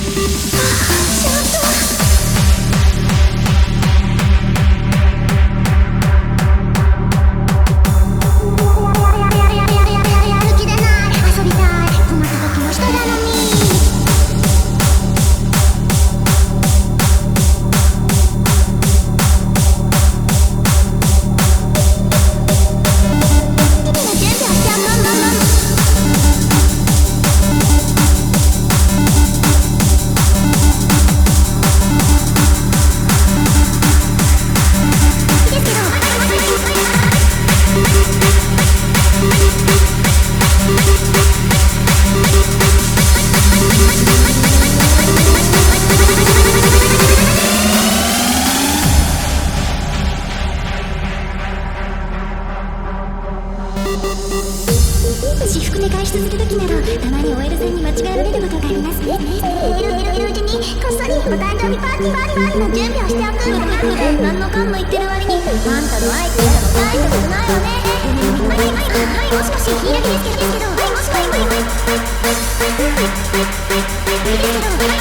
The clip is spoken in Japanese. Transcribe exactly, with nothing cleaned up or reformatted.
私服で外出するときなどたまに オーエル さんに間違えられることがありますね。いるいるいるうちにこっそりお誕生日パーティーパーティーパーティーの準備をしておくんだ。何のかんの言ってる割にあんたのアイテムが大したことないわね。はいはいはいはい、もしもしヒイラギですけどですけどはいもしもしはいはいですけどはい